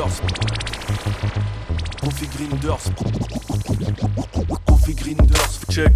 Grinders. Coffee Grinders. Coffee Grinders. Check.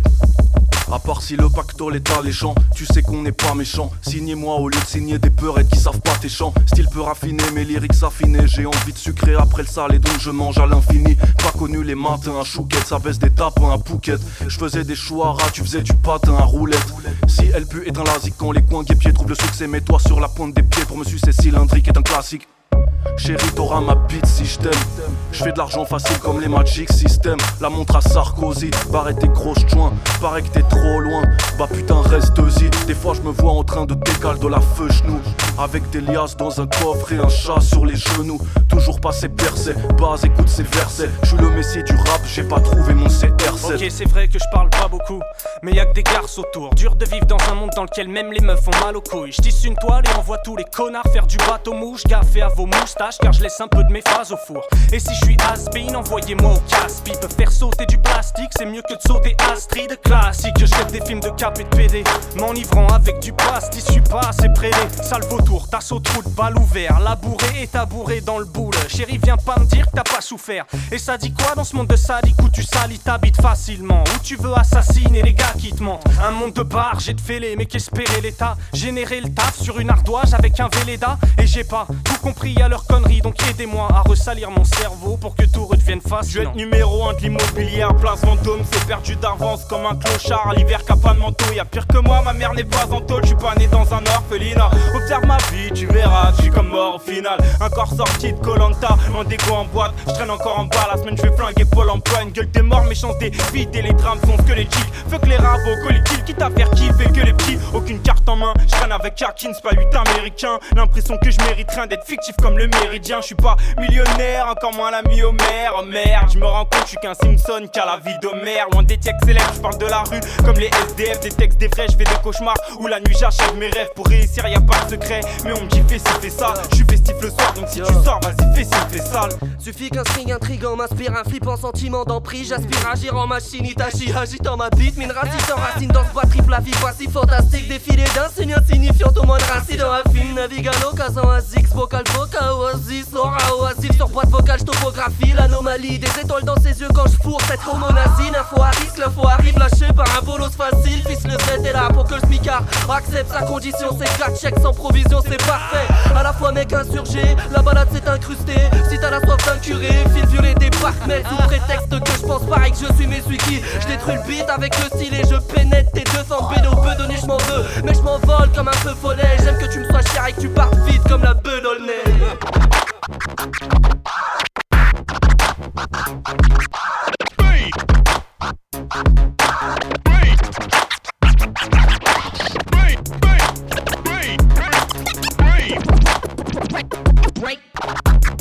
À part si le pactole est alléchant, tu sais qu'on n'est pas méchant. Signez-moi au lieu de signer des peurettes qui savent pas tes chants. Style peu raffiné, mes lyrics affinés. J'ai envie de sucrer après le sale et donc je mange à l'infini. Pas connu les matins à chouquette, ça baisse des tapins à Phuket. Je faisais des choux à rat, tu faisais du patin à roulette. Si elle pue est un lasique quand les coins guépiers trouvent le succès. Mets-toi sur la pointe des pieds pour me sucer cylindrique est un classique. Chérie, t'auras ma bite si je t'aime. Je fais de l'argent facile comme les Magic System. La montre à Sarkozy, paraît tes grosses joints. Paraît que t'es trop loin, bah putain reste-y. Des fois je me vois en train de décaler de la feu genou. Avec des liasses dans un coffre et un chat sur les genoux. Toujours passé percé, base écoute ces versets. Je suis le messie du rap, j'ai pas trouvé mon CR7. Ok c'est vrai que je parle pas beaucoup, mais y'a que des garces autour. Dur de vivre dans un monde dans lequel même les meufs font mal aux couilles. J'tisse une toile et envoie tous les connards faire du bateau mouche. Gaffe à vos moustaches car je laisse un peu de mes phases au four. Et si je suis has-been, envoyez-moi au casse-pi. Peut faire sauter du plastique, c'est mieux que de sauter Astrid. Classique, je jette des films de cap et de PD. M'enivrant avec du pastis, je suis pas assez prêté. Sale vautour, tasse au trou de balle ouvert. Labouré et tabouré dans le boule. Chérie, viens pas me dire que t'as pas souffert. Et ça dit quoi dans ce monde de sadique où tu salis t'habites facilement, où tu veux assassiner les gars qui te mentent. Un monde de bar, j'ai de fêlé, mais qu'espérait l'état. Générer le taf sur une ardoise avec un Véleda. Et j'ai pas tout compris à leurs conneries, donc aidez-moi à ressalir mon cerveau pour que tout redevienne facile. Je vais être numéro 1 de l'immobilier à Place Vendôme. C'est perdu d'avance comme un clochard. L'hiver qu'a pas de manteau, y'a pire que moi, ma mère n'est pas en tôle. J'suis pas né dans un orphelinat. Observe ma vie, tu verras, j'suis comme mort au final. Un corps sorti de Koh-Lanta, en dégo en boîte. J'traîne encore en bas, la semaine j'vais flinguer Pôle emploi. Une gueule des morts, mes chances des vides et les drames sont squelettiques. Fuck les rabots, collectifs, quitte à faire kiffer que les petits. Aucune carte en main, j'traîne avec Harkins, pas 8 américains. L'impression que je mérite rien d'être fictif comme le méridien. J'suis pas millionnaire, encore moins l'ami Homer. Oh merde, j'me rends compte, j'suis qu'un Simpson qui a la vie d'Homer. Loin des textes célèbres, j'parle de la rue comme les SDF. Des textes des vrais, j'fais des cauchemars où la nuit j'achève mes rêves. Pour réussir y'a pas de secret, mais on me dit fais ci, fais ça. J'suis festif le soir, donc si tu sors, vas-y fais ci, fais sale. Suffit qu'un string intrigant m'inspire un flippant sentiment d'emprise. J'aspire à agir en machine, Itachi agitant ma bite. Mine raciste en racine dans ce bois triple la vie pas si fantastique. Défilé d'insignes insignifiant au moins de racine dans la film. Navigue à l'occasion à Zix, vocal vocal oasis. Aura oasis sur boîte vocale, j'topographie l'anomalie des étoiles dans ses yeux quand j'fourre cette homonazine. Info à risque, l'info arrive lâché par un bolos facile. Fils le Z est là pour que le smicard accepte sa condition. C'est 4 chèques sans provision, c'est parfait. À la fois mec insurgé, la balade s'est incrustée. Si t'as la soif d'un curé, fil violet des parcs-mets. Sous prétexte que je pense pareil que je suis mes qui. Je détruis le beat avec le style et je pénètre tes 200 bédos. Peu donné je m'en veux, mais je m'envole comme un peu follet. J'aime que tu me sois cher et que tu partes vite comme la bedolnay. Break.